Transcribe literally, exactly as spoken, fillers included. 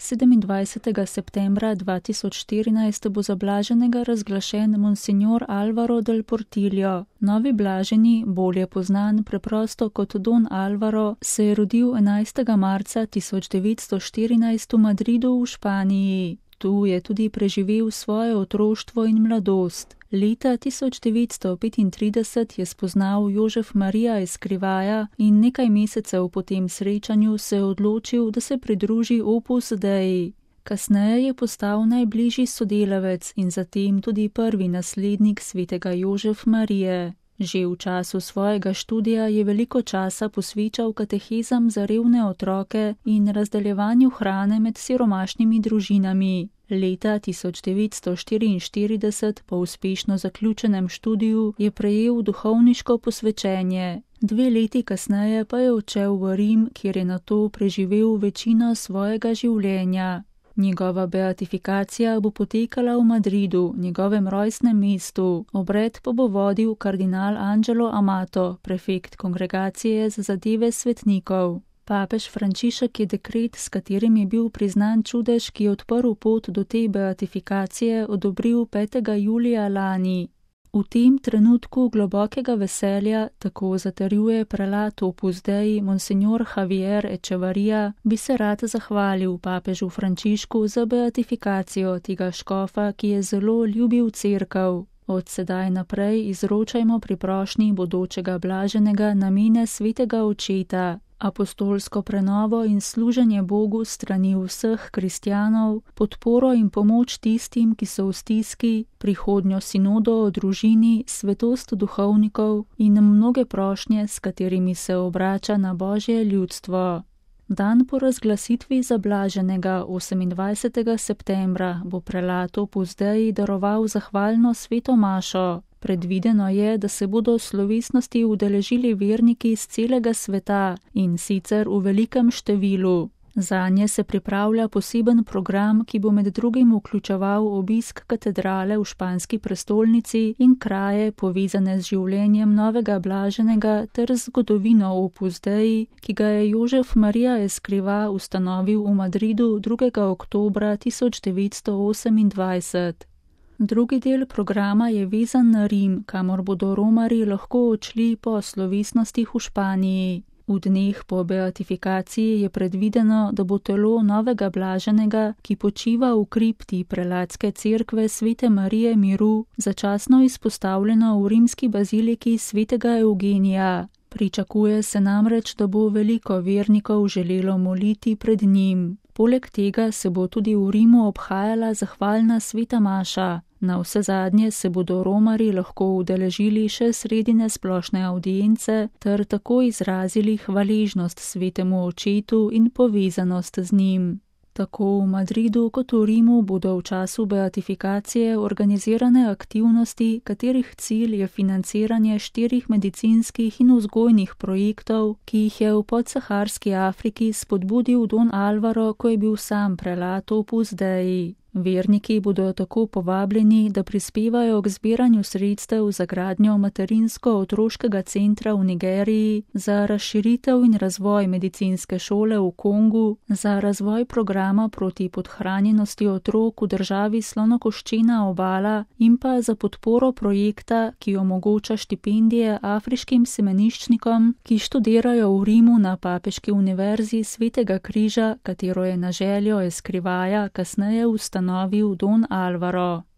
sedemindvajsetega septembra dva tisoč štirinajst bo za blaženega razglašen Monsignor Alvaro del Portillo. Novi blaženi, bolje poznan preprosto kot Don Alvaro, se je rodil enajstega marca tisoč devetsto štirinajst v Madridu v Španiji. Tu je tudi preživel svoje otroštvo in mladost. Leta tisoč devetsto petintrideset je spoznal Jožef Marija Escrivaja in nekaj mesecev po tem srečanju se je odločil, da se pridruži Opus Dei. Kasneje je postal najbližji sodelavec in zatem tudi prvi naslednik svetega Jožef Marije. Že v času svojega študija je veliko časa posvečal katehezam za revne otroke in razdeljevanju hrane med siromašnimi družinami. Leta tisoč devetsto štiriinštirideset po uspešno zaključenem študiju je prejel duhovniško posvečenje. Dve leti kasneje pa je odšel v Rim, kjer je nato preživel večino svojega življenja. Njegova beatifikacija bo potekala v Madridu, njegovem rojstnem mestu. Obred pa bo vodil kardinal Angelo Amato, prefekt kongregacije za zadeve svetnikov. Papež Frančišek je dekret, s katerim je bil priznan čudež, ki je odprl pot do te beatifikacije, odobril petega julija lani. V tem trenutku globokega veselja, tako zatrjuje prelat Opus Dei Monsignor Javier Echevarria, bi se rad zahvalil papežu Frančišku za beatifikacijo tega škofa, ki je zelo ljubil cerkev. Od sedaj naprej izročajmo pri prošnji bodočega blaženega namene svetega očeta, apostolsko prenovo in služenje Bogu strani vseh kristjanov, podporo in pomoč tistim, ki so v stiski, prihodnjo sinodo o družini, svetost duhovnikov in mnoge prošnje, s katerimi se obrača na Božje ljudstvo. Dan po razglasitvi za blaženega osemindvajsetega septembra bo prelat Opus Dei daroval zahvalno sveto mašo. Predvideno je, da se bodo slovesnosti udeležili verniki iz celega sveta in sicer v velikem številu. Zanje se pripravlja poseben program, ki bo med drugim vključeval obisk katedrale v španski prestolnici in kraje povezane z življenjem novega blaženega ter zgodovino Opus Dei, ki ga je Jožef Marija Escriva ustanovil v Madridu drugega oktobra tisoč devetsto osemindvajset. Drugi del programa je vezan na Rim, kamor bodo romarji lahko odšli po slovesnostih v Španiji. V dneh po beatifikaciji je predvideno, da bo telo novega blaženega, ki počiva v kripti prelatske cerkve Svete Marije miru, začasno izpostavljeno v rimski baziliki svetega Evgenija. Pričakuje se namreč, da bo veliko vernikov želelo moliti pred njim. Poleg tega se bo tudi v Rimu obhajala zahvalna sveta maša. Na vse zadnje se bodo romarji lahko udeležili še sredine splošne avdience ter tako izrazili hvaležnost svetemu očetu in povezanost z njim. Tako v Madridu kot v Rimu bodo v času beatifikacije organizirane aktivnosti, katerih cilj je financiranje štirih medicinskih in vzgojnih projektov, ki jih je v podsaharski Afriki spodbudil Don Alvaro, ko je bil sam prelat Opus Dei. Verniki bodo tako povabljeni, da prispevajo k zbiranju sredstev za gradnjo materinsko-otroškega centra v Nigeriji, za razširitev in razvoj medicinske šole v Kongu, za razvoj programa proti podhranjenosti otrok v državi Slonokoščena obala in pa za podporo projekta, ki omogoča štipendije afriškim semeniščnikom, ki študirajo v Rimu na Papeški univerzi Svetega križa, katero je na željo Escrivaja kasneje ustanovil Don Alvaro.